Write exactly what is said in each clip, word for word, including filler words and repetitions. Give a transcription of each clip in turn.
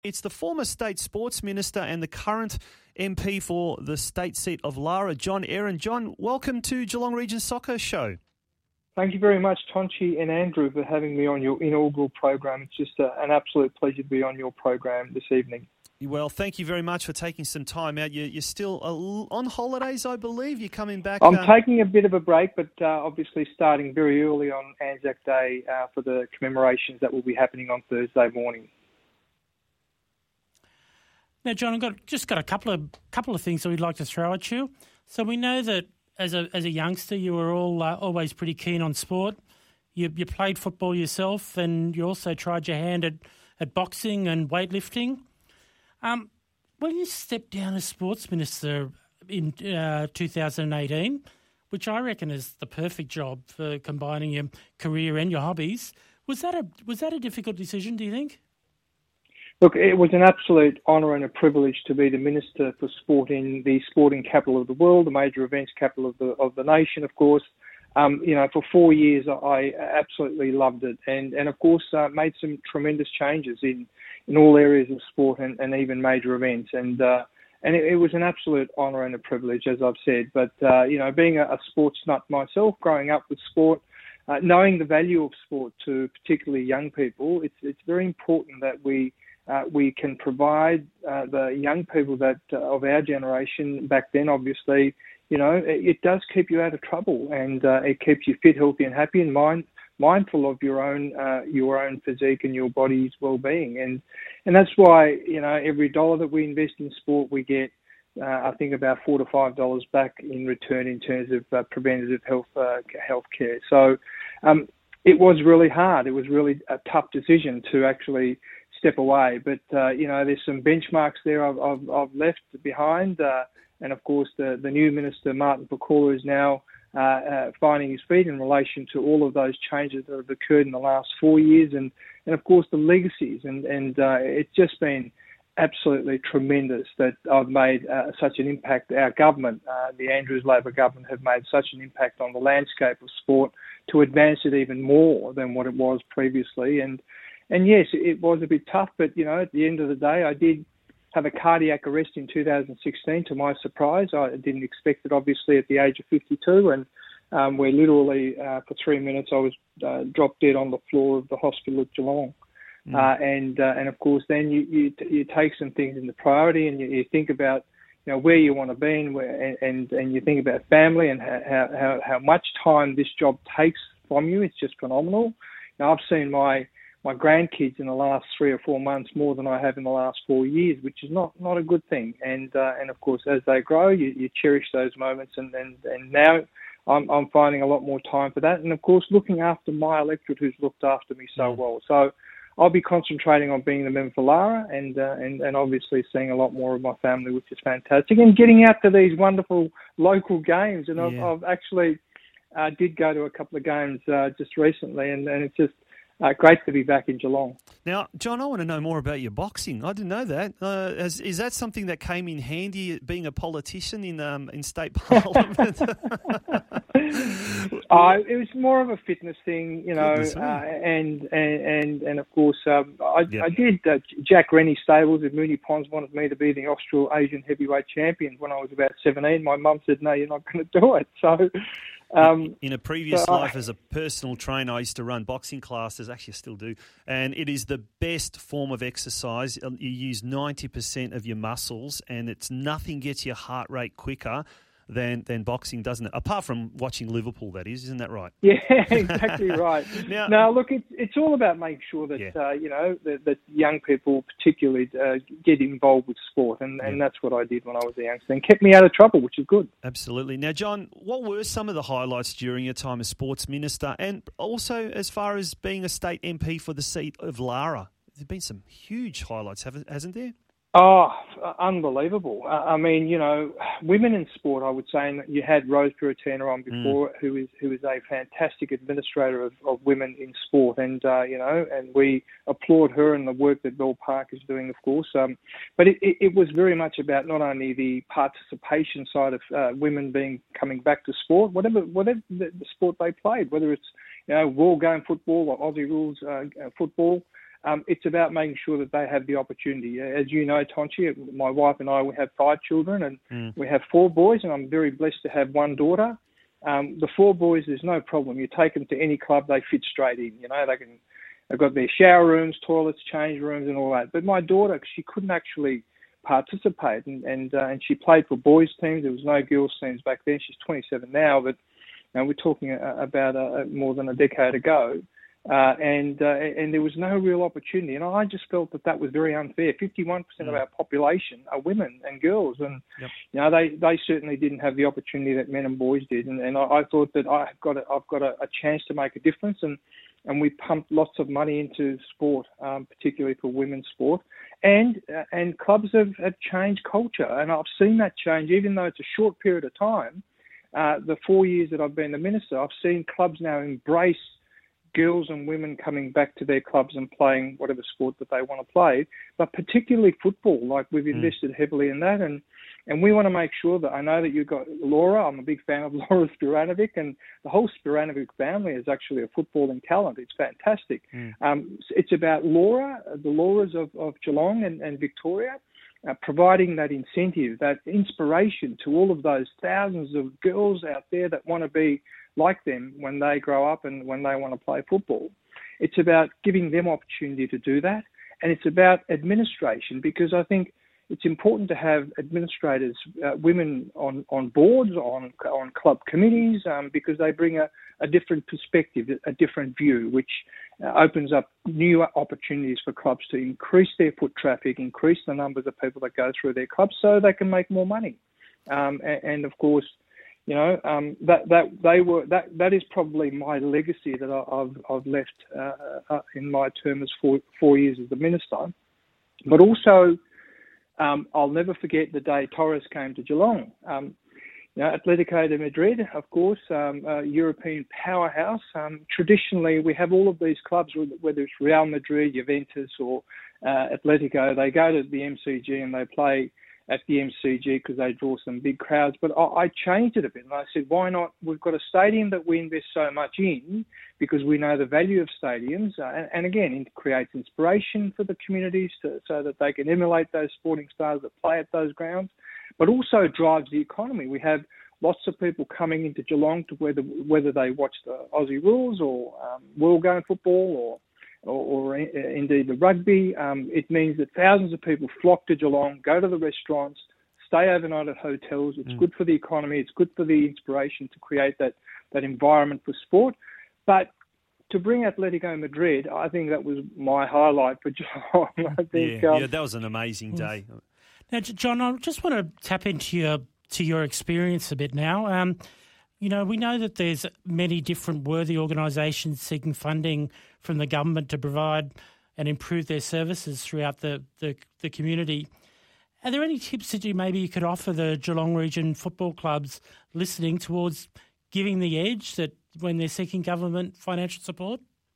It's the former state sports minister and the current M P for the state seat of Lara, John Aaron. John, welcome to Geelong Region Soccer Show. Thank you very much, Tonchi and Andrew, for having me on your inaugural program. It's just a, an absolute pleasure to be on your program this evening. Well, thank you very much for taking some time out. You, you're still on holidays, I believe. You're coming back. I'm um... taking a bit of a break, but uh, obviously starting very early on Anzac Day uh, for the commemorations that will be happening on Thursday morning. Now, John, I've got, just got a couple of couple of things that we'd like to throw at you. So we know that as a as a youngster, you were all uh, always pretty keen on sport. You you played football yourself, and you also tried your hand at, at boxing and weightlifting. Um, when you stepped down as sports minister in uh, two thousand eighteen, which I reckon is the perfect job for combining your career and your hobbies, was that a was that a difficult decision, do you think? Look, it was an absolute honour and a privilege to be the Minister for Sport in the sporting capital of the world, the major events capital of the of the nation, of course. Um, you know, for four years, I absolutely loved it, and and of course uh, made some tremendous changes in, in all areas of sport and, and even major events, and uh, and it, it was an absolute honour and a privilege, as I've said. But uh, you know, being a, a sports nut myself, growing up with sport, uh, knowing the value of sport to particularly young people, it's it's very important that we. Uh, we can provide uh, the young people that uh, of our generation back then, obviously, you know, it, it does keep you out of trouble, and uh, it keeps you fit, healthy, and happy, and mind, mindful of your own uh, your own physique and your body's well-being, and and that's why, you know, every dollar that we invest in sport, we get uh, I think about four to five dollars back in return in terms of uh, preventative health uh, health care. So um, it was really hard. It was really a tough decision to actually step away, but uh, you know, there's some benchmarks there I've, I've, I've left behind, uh, and of course the, the new minister Martin Pakula is now uh, uh, finding his feet in relation to all of those changes that have occurred in the last four years, and, and of course the legacies, and and uh, it's just been absolutely tremendous that I've made uh, such an impact. Our government, uh, the Andrews Labor government, have made such an impact on the landscape of sport to advance it even more than what it was previously, and. And yes, it was a bit tough, but, you know, at the end of the day, I did have a cardiac arrest in two thousand sixteen, to my surprise. I didn't expect it, obviously, at the age of fifty-two, and um, where literally uh, for three minutes I was uh, dropped dead on the floor of the hospital at Geelong. Mm. Uh, and, uh, and of course, then you, you you take some things into priority, and you, you think about, you know, where you want to be, and, where, and, and you think about family and how, how, how much time this job takes from you. It's just phenomenal. Now, I've seen my... my grandkids in the last three or four months more than I have in the last four years, which is not, not a good thing. And uh, and of course, as they grow, you, you cherish those moments. And, and, and now I'm I'm finding a lot more time for that. And of course, looking after my electorate, who's looked after me so well. So I'll be concentrating on being the member for Lara, and uh, and and obviously seeing a lot more of my family, which is fantastic, and getting out to these wonderful local games. And I've, yeah. I've actually uh, did go to a couple of games uh, just recently, and, and it's just. Uh, great to be back in Geelong. Now, John, I want to know more about your boxing. I didn't know that. Uh, is, is that something that came in handy being a politician in um, in state parliament? uh, it was more of a fitness thing, you know, uh, and, and and and of course, um, I, yep. I did. Uh, Jack Rennie Stables at Moonee Ponds wanted me to be the Australasian heavyweight champion when I was about seventeen. My mum said, "No, you're not going to do it." So. Um, in a previous so life I, as a personal trainer, I used to run boxing classes, actually I still do, and it is the best form of exercise. You use ninety percent of your muscles, and it's nothing gets your heart rate quicker than than boxing, doesn't it? Apart from watching Liverpool, that is. Isn't that right? Yeah, exactly right. now, now, look, it's, it's all about making sure that, yeah. uh, you know, that, that young people particularly uh, get involved with sport, and, and yeah. that's what I did when I was a youngster, and kept me out of trouble, which is good. Absolutely. Now, John, what were some of the highlights during your time as sports minister, and also as far as being a state M P for the seat of Lara? There have been some huge highlights, haven't hasn't there? Oh, unbelievable. I mean, you know, women in sport, I would say, and you had Rose Puritana on before, mm. who is who is a fantastic administrator of, of women in sport. And, uh, you know, and we applaud her and the work that Belle Park is doing, of course. Um, but it, it, it was very much about not only the participation side of uh, women being coming back to sport, whatever whatever the, the sport they played, whether it's, you know, world game football or Aussie rules uh, football, Um, it's about making sure that they have the opportunity. As you know, Tonchi, my wife and I, we have five children, and mm. we have four boys, and I'm very blessed to have one daughter. Um, the four boys, there's no problem. You take them to any club, they fit straight in. You know, they can, they've got their shower rooms, toilets, change rooms, and all that. But my daughter, she couldn't actually participate, and and, uh, and she played for boys' teams. There was no girls' teams back then. She's twenty-seven now, but you know, we're talking about uh, more than a decade ago. Uh, and uh, and there was no real opportunity, and I just felt that that was very unfair. fifty-one percent of our population are women and girls, and yep. you know they, they certainly didn't have the opportunity that men and boys did. And, and I, I thought that I've got a, I've got a, a chance to make a difference, and, and we pumped lots of money into sport, um, particularly for women's sport, and uh, and clubs have, have changed culture, and I've seen that change, even though it's a short period of time. Uh, the four years that I've been the minister, I've seen clubs now embrace girls and women coming back to their clubs and playing whatever sport that they want to play, but particularly football. Like we've invested mm. heavily in that, and, and we want to make sure that I know that you've got Laura. I'm a big fan of Laura Spiranovic, and the whole Spiranovic family is actually a footballing talent. It's fantastic. Mm. Um, it's about Laura, the Lauras of, of Geelong and, and Victoria, uh, providing that incentive, that inspiration to all of those thousands of girls out there that want to be like them when they grow up and when they want to play football. It's about giving them opportunity to do that. And it's about administration, because I think it's important to have administrators, uh, women on, on boards, on on club committees, um, because they bring a, a different perspective, a different view, which uh, opens up new opportunities for clubs to increase their foot traffic, increase the numbers of people that go through their clubs so they can make more money. Um, and, and of course, You know, um, that that they were that that is probably my legacy that I, I've I've left uh, uh, in my term as four four years as the minister. But also, um, I'll never forget the day Torres came to Geelong. Um, you know, Atletico de Madrid, of course, um, a European powerhouse. Um, traditionally, we have all of these clubs, whether it's Real Madrid, Juventus, or uh, Atletico. They go to the M C G and they play at the M C G because they draw some big crowds. But I, I changed it a bit, and I said, why not? We've got a stadium that we invest so much in because we know the value of stadiums, uh, and, and again, it creates inspiration for the communities to, so that they can emulate those sporting stars that play at those grounds, but also drives the economy. We have lots of people coming into Geelong to whether whether they watch the Aussie Rules or um, World Game Football or Or, or indeed the rugby. Um, it means that thousands of people flock to Geelong, go to the restaurants, stay overnight at hotels. It's mm. good for the economy. It's good for the inspiration to create that, that environment for sport. But to bring Atletico Madrid, I think that was my highlight for Geelong. I think, yeah, um, yeah, that was an amazing day. Now, John, I just want to tap into your to your experience a bit now. Um, You know, we know that there's many different worthy organisations seeking funding from the government to provide and improve their services throughout the, the, the community. Are there any tips that you maybe you could offer the Geelong Region football clubs listening towards giving the edge that when they're seeking government financial support?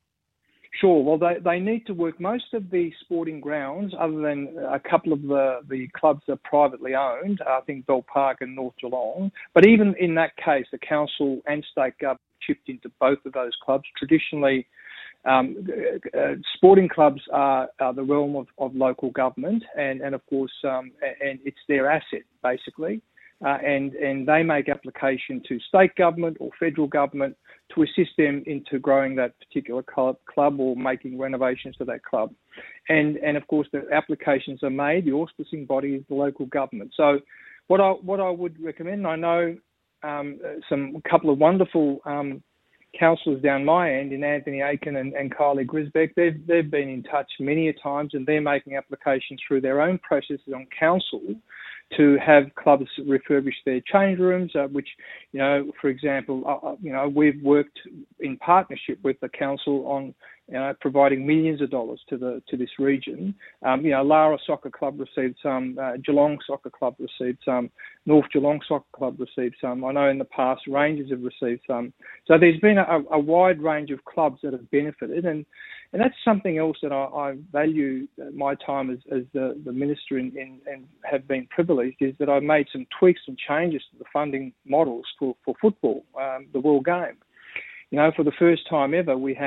Sure. Well, they, they need to work. Most of the sporting grounds, other than a couple of the, the clubs that are privately owned, I think Bell Park and North Geelong, but even in that case, the council and state government chipped into both of those clubs. Traditionally, um, uh, sporting clubs are, are the realm of, of local government, and, and of course, um, and it's their asset, basically. Uh, and, and they make application to state government or federal government to assist them into growing that particular club, club or making renovations to that club. And, and of course, the applications are made. The auspicing body is the local government. So what I, what I would recommend, I know um, some a couple of wonderful um, councillors down my end in Anthony Aiken and, and Kylie Grisbeck. They've, they've been in touch many a times, and they're making applications through their own processes on council to have clubs refurbish their change rooms, uh, which, you know, for example, uh, you know, we've worked in partnership with the council on, you know, providing millions of dollars to the to this region. Um, you know, Lara Soccer Club received some, uh, Geelong Soccer Club received some, North Geelong Soccer Club received some. I know in the past Rangers have received some. So there's been a, a wide range of clubs that have benefited, and And that's something else that I, I value my time as, as the, the minister in, in, and have been privileged, is that I made some tweaks and changes to the funding models for, for football, um, the World Game. You know, for the first time ever, we had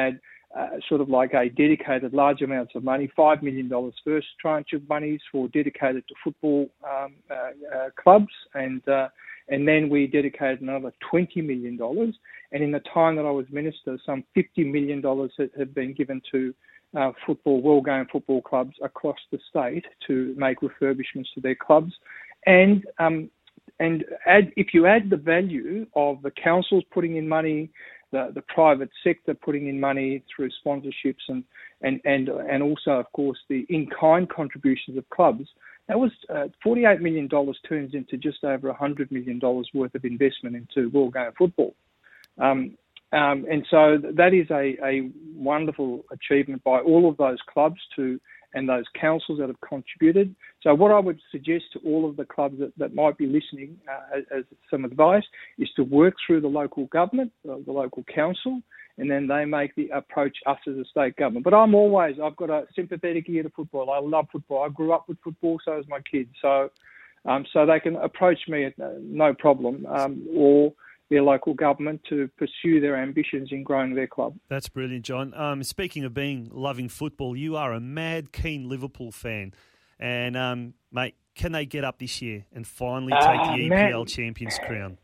uh, sort of like a dedicated large amounts of money, five million dollars first tranche of monies for dedicated to football um, uh, uh, clubs, and uh, and then we dedicated another twenty million dollars. And in the time that I was minister, some fifty million dollars have been given to uh, football, well-going football clubs across the state to make refurbishments to their clubs. And um, and add, if you add the value of the councils putting in money, the, the private sector putting in money through sponsorships, and, and, and, and also, of course, the in-kind contributions of clubs, that was uh, forty-eight million dollars turns into just over one hundred million dollars worth of investment into well-going football. Um, um, and so that is a, a wonderful achievement by all of those clubs to and those councils that have contributed. So what I would suggest to all of the clubs that, that might be listening uh, as, as some advice is to work through the local government, uh, the local council, and then they make the approach us as a state government. But I'm always, I've got a sympathetic ear to football. I love football. I grew up with football, so as my kids. So um, so they can approach me at no problem, um, or their local government to pursue their ambitions in growing their club. That's brilliant, John. Um, speaking of being loving football, you are a mad, keen Liverpool fan. And, um, mate, can they get up this year and finally take uh, the E P L man. Champions crown?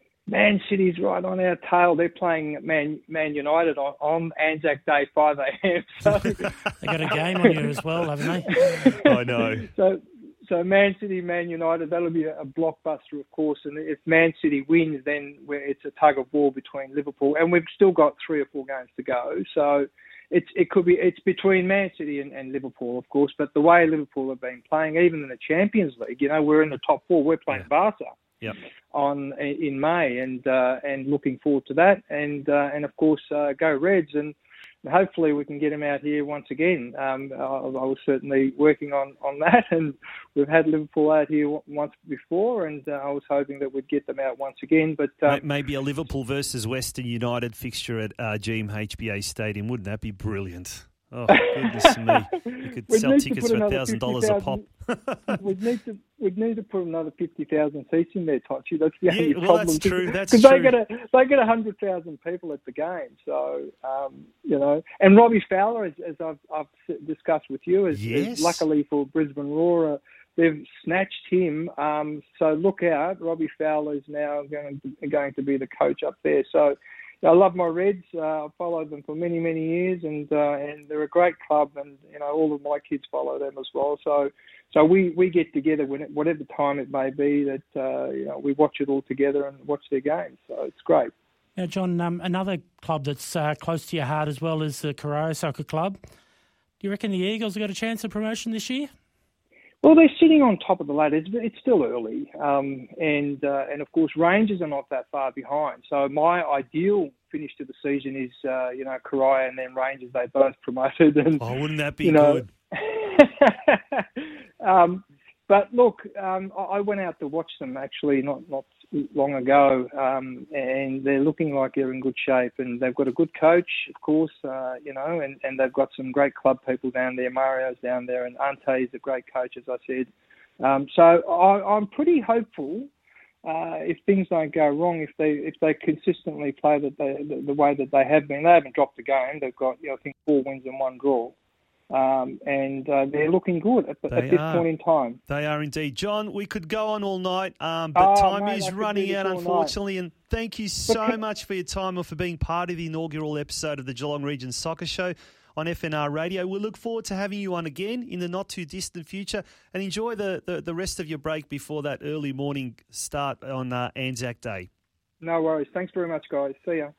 Man City's right on our tail. They're playing Man Man United on, on Anzac Day, five a.m. So. They got a game on you as well, haven't they? I know. So, So Man City, Man United, that'll be a blockbuster, of course. And if Man City wins, then it's a tug of war between Liverpool, and we've still got three or four games to go. So it's it could be it's between Man City and, and Liverpool, of course. But the way Liverpool have been playing, even in the Champions League, you know, we're in the top four. We're playing yeah. Barca yep. on in May, and uh, and looking forward to that. And uh, and of course, uh, go Reds. And hopefully we can get him out here once again. Um, I, I was certainly working on, on that, and we've had Liverpool out here once before, and uh, I was hoping that we'd get them out once again. But um, maybe a Liverpool versus Western United fixture at uh, G M H B A Stadium. Wouldn't that be brilliant? Oh, goodness me. You could sell tickets for one thousand dollars a pop. we'd, need to, we'd need to put another fifty thousand seats in there, Tochi. That's the yeah, only well, problem. That's true. That's Because true. they get a they get one hundred thousand people at the game. So, um, you know. And Robbie Fowler, as, as I've, I've discussed with you, is, yes. is luckily for Brisbane Roar, uh, they've snatched him. Um, so look out. Robbie Fowler is now going to, going to be the coach up there. So, I love my Reds. Uh, I've followed them for many, many years, and uh, and they're a great club, and you know all of my kids follow them as well. So, so we, we get together when it, whatever time it may be that uh, you know we watch it all together and watch their games. So it's great. Now, John, um, another club that's uh, close to your heart as well is the Corio Soccer Club. Do you reckon the Eagles have got a chance of promotion this year? Well, they're sitting on top of the ladder. It's, it's still early, um, and uh, and of course Rangers are not that far behind. So my ideal finish to the season is uh, you know Corio and then Rangers. They both promoted, and oh, wouldn't that be you know, good? um, but look, um, I went out to watch them actually not not long ago, um, and they're looking like they're in good shape, and they've got a good coach, of course, uh, you know, and, and they've got some great club people down there. Mario's down there, and Ante is a great coach, as I said. Um, so I, I'm pretty hopeful. Uh, if things don't go wrong, if they if they consistently play that they, the, the way that they have been, they haven't dropped a game. They've got, you know, I think, four wins and one draw. Um, and uh, they're looking good at, at this are. point in time. They are indeed. John, we could go on all night, um, but oh, time mate, is running out, unfortunately. Night. And thank you so much for your time and for being part of the inaugural episode of the Geelong Region Soccer Show on F N R Radio. We look forward to having you on again in the not-too-distant future, and enjoy the, the, the rest of your break before that early morning start on uh, Anzac Day. No worries. Thanks very much, guys. See ya.